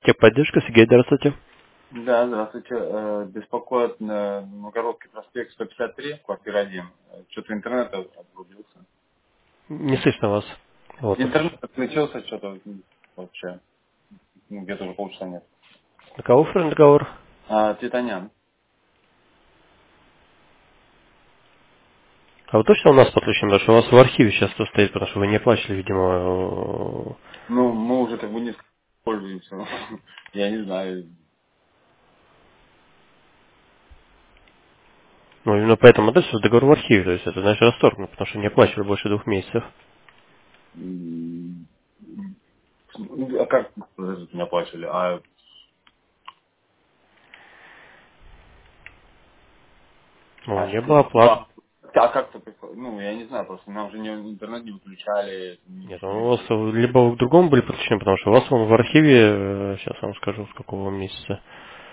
Техподдержка, Сергей, здравствуйте. Да, здравствуйте. Беспокоит на Новгородский проспект 153, квартира 1. Что-то интернет отрубился. Не слышно вас. Вот, Интернет услышал. отключился, что-то вообще. Где-то уже полчаса нет. На кого разговор? Титанян. А вы точно у нас подключены? Потому что у вас в архиве сейчас то стоит, потому что вы не оплачивали, видимо. Ну, мы уже как бы не пользуемся. Я не знаю. Ну, именно поэтому дальше договор в архиве, то есть это значит расторгнут, потому что не оплачивали больше 2 месяцев. М, А как подождите, не оплачивали? Ну, не было оплат. А, а как то приходит? Ну, я не знаю, просто нам же интернет не выключали, Нет, ничего у не вас было. либо вы к другому были подключены, потому что у вас он в архиве, сейчас вам скажу, с какого месяца,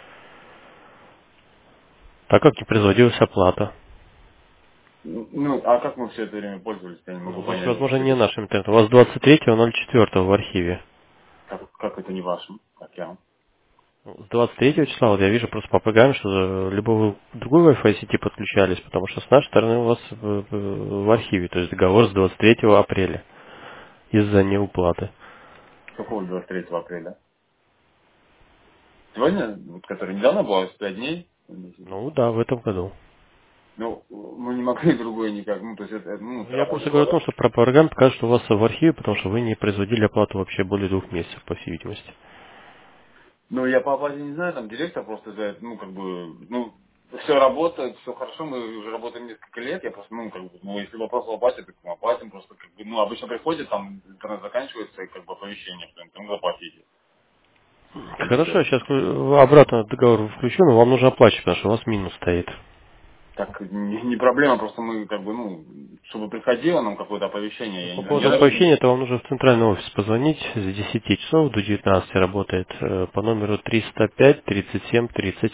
так как не производилась оплата. Ну, а как мы все это время пользовались, я не Ну, могу значит, понять. возможно, не нашим интернетом. У вас 23.04 в архиве. Как это не вашим, как я? С 23 числа, вот я вижу просто по программе, что либо вы к другой Wi-Fi сети подключались, потому что с нашей стороны у вас в архиве, то есть договор с 23 апреля из-за неуплаты. Какого 23 апреля? Сегодня, вот, который недавно было, 5 дней? Ну да, в этом году. Ну, мы не могли другое никак, ну, то есть это, ну, Ну, все я равно просто было, говорю о да? том, что про программу покажет, что у вас в архиве, потому что вы не производили оплату вообще более 2 месяцев, по всей видимости. Ну, я по оплате не знаю, там директор просто за это, ну, как бы, ну, все работает, все хорошо, мы уже работаем несколько лет, я просто, ну, как бы, ну, если вопрос о оплате, так мы оплатим просто, как бы, ну, обычно приходит, там, интернет заканчивается, и, как бы, оповещение, что интернет заплатите. И все. Хорошо, сейчас обратно договор включу, но вам нужно оплачивать, потому что у вас минус стоит. Так, не проблема, просто мы, как бы, ну, чтобы приходило нам какое-то оповещение, Ну, я по ни поводу разу не... оповещения, то вам нужно в центральный офис позвонить с 10 часов до 19 работает по номеру 305 37 30.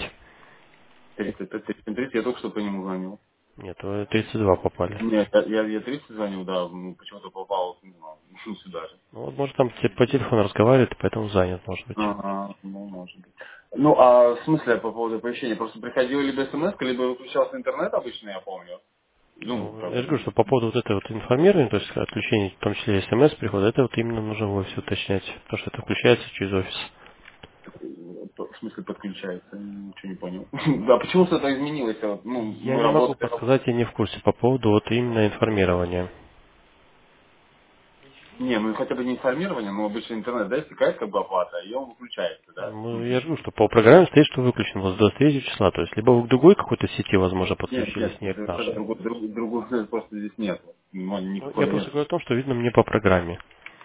30, я только что по нему звонил. Нет, вы 32 попали. Нет, я 30 звонил, да, ну, почему-то попал, ну, сюда же. Ну, вот, может, там по телефону разговаривает, и поэтому занят, может быть. Ага, ну, может быть. Ну, а в смысле по поводу оповещения? Просто приходила либо смс, либо выключался интернет обычно, я помню. Ну, Ну, как я же бы говорю, там, что по поводу вот этого вот информирования, то есть отключения, в том числе смс прихода, это вот именно нужно было все уточнять, потому что это включается через офис. в смысле подключается, ничего не понял. Да, почему что-то изменилось? Вот, ну, Я мы не могу работаем. подсказать, я не в курсе по поводу вот именно информирования. Не, ну хотя бы не информирование, но обычно интернет, да, истекает как бы оплата, и он выключается, да? Ну, Ну, я же говорю, что по программе стоит, что выключен вот с 23 числа. То есть, либо вы к другой какой-то сети, возможно, нет, подключились, нет, не к совершенно нашей. другого просто здесь нет. Ну, Ну, я никакой просто нет. говорю о том, что видно мне по программе.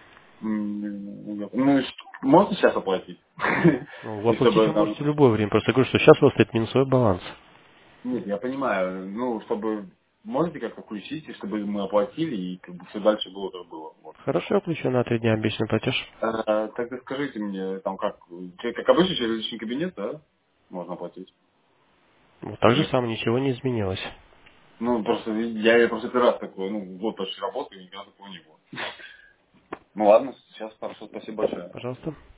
Ну, и можно сейчас оплатить? Ну, И воплотить чтобы вы там... можете в любое время. Просто говорю, что сейчас у вас стоит минусовой баланс. Нет, я понимаю. Ну, чтобы... Можете как-то включить, и чтобы мы оплатили, и как бы все дальше было, как было. Вот. Хорошо, я включу на 3 дня обещанный платеж. Тогда скажите мне, там как обычно через личный кабинет, да? Можно оплатить? Вот так же Или... самое, ничего не изменилось. Ну, просто я просто первый раз такой, ну, год почти работаю, и никогда такого не было. Ну ладно, сейчас хорошо, спасибо большое. Пожалуйста.